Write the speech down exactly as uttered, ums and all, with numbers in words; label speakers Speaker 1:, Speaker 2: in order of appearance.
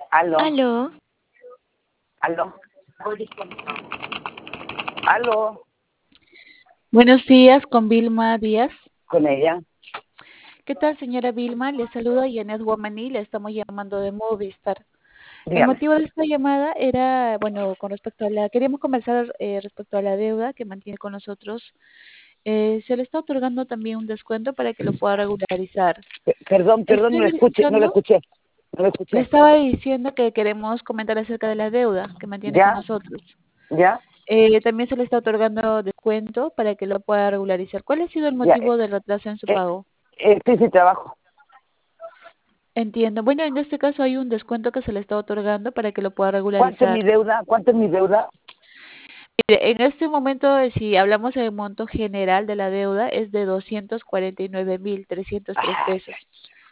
Speaker 1: Aló,
Speaker 2: Aló,
Speaker 1: aló, aló,
Speaker 2: buenos días con Vilma Díaz.
Speaker 1: con ella.
Speaker 2: ¿Qué tal, señora Vilma? Le saluda Janet Guamaní, le estamos llamando de Movistar. El
Speaker 1: Dígame.
Speaker 2: motivo de esta llamada era, bueno, con respecto a la, queríamos conversar eh, respecto a la deuda que mantiene con nosotros. Eh, se le está otorgando también un descuento para que lo pueda regularizar.
Speaker 1: Pe- Perdón, perdón, no
Speaker 2: Estoy
Speaker 1: lo escuché, no lo
Speaker 2: verificando,
Speaker 1: escuché, no lo
Speaker 2: le
Speaker 1: escuché.
Speaker 2: estaba diciendo que queremos comentar acerca de la deuda que mantiene con
Speaker 1: ¿Ya?
Speaker 2: nosotros.
Speaker 1: ¿Ya?
Speaker 2: Eh, también se le está otorgando descuento para que lo pueda regularizar. ¿Cuál ha sido el
Speaker 1: Ya.
Speaker 2: motivo del retraso en su
Speaker 1: Eh,
Speaker 2: pago?
Speaker 1: eh, estoy sin trabajo.
Speaker 2: Entiendo. Bueno, en este caso hay un descuento que se le está otorgando para que lo pueda
Speaker 1: ¿Cuánto es mi
Speaker 2: regularizar.
Speaker 1: deuda? ¿Cuánto es mi deuda?
Speaker 2: Mire, en este momento, eh, si hablamos del monto general de la deuda, es de doscientos cuarenta y nueve mil trescientos tres
Speaker 1: Ah,
Speaker 2: pesos.